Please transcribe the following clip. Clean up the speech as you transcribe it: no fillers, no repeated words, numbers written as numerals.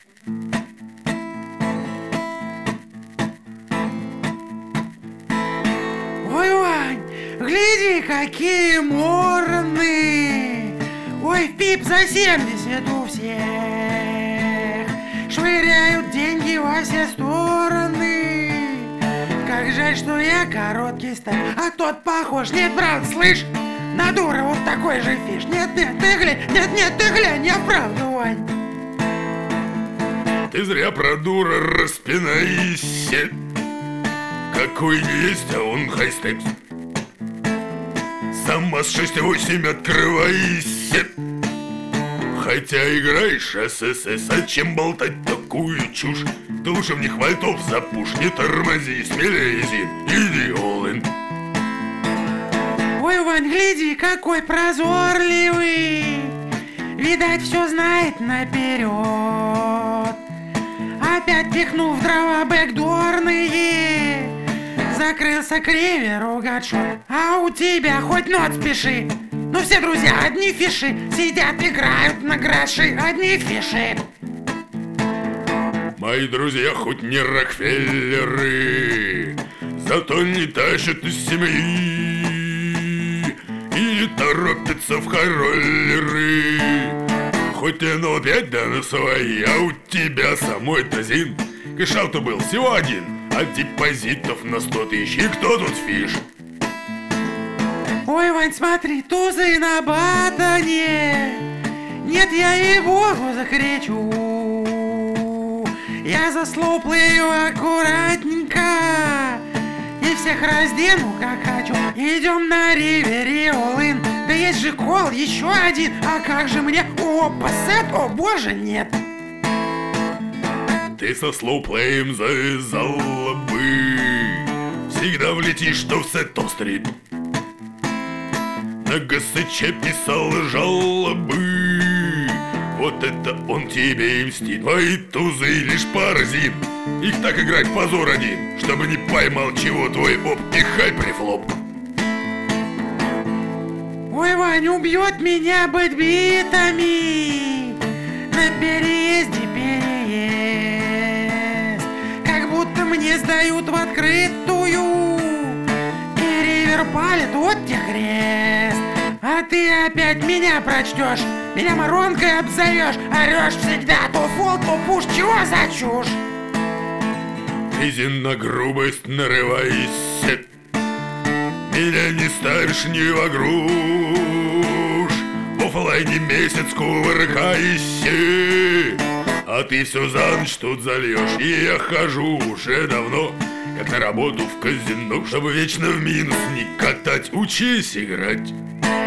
Ой, Вань, гляди, какие морны! Ой, пип за 70 у всех. Швыряют деньги во все стороны. Как жаль, что я короткий стал, а тот похож. Нет, брат, слышь, на дура вот такой же фиш. Нет, ты глянь, нет, ты глянь, я правда, Вань. Ты зря про дура распинаешься. Какой не есть, а он хайстекс. Сама с 6-8 открывайся. Хотя играешь ССС, зачем болтать такую чушь? Ты лучше в них вальтов запушь, не тормози, смелее, Зин, иди all-in. Ой, Вань, гляди, какой прозорливый. Видать, все знает наперед. Опять пихнул в дрова бэкдорные. Закрылся криверу гадшот. А у тебя хоть нот спеши. Ну все друзья одни фиши. Сидят, играют на гроши. Одни фиши. Мои друзья хоть не Рокфеллеры, зато не тащат из семьи и не торопятся в хороллеры. Хоть ты на 5 да на свои, а у тебя самой-то, Зин, кэш-аут был всего один, а депозитов на 100 тысяч. И кто тут фиш? Ой, Вань, смотри, тузы на батоне. Нет, я ей-богу закричу. Я за слоуплею аккуратненько и всех раздену, как хочу. Идем на ривере all-in. Да есть же кол, еще один. А как же мне? Опа, сет, о боже, нет. Ты со слоуплеем завязала бы. Всегда влетишь, что в сет-стрит. На ГСЧ писала жалобы. Вот это он тебе и мстит. Твои тузы лишь паразит. Их так играть позор один, чтобы не поймал чего твой оп и хайприфлоп. Ой, Вань, убьет меня быть битами. На переезде переезд. Как будто мне сдают в открытую. И ривер палит, вот тебе крест. А ты опять меня прочтешь, меня моронкой обзовешь, орешь всегда, то фол, то пуш, чего за чушь? Изин на грубость нарывайся, меня не ставишь ни во груш. В оффлайне месяц кувыркайся, а ты все за ночь тут зальешь. И я хожу уже давно, как на работу в казино, чтобы вечно в минус не катать. Учись играть.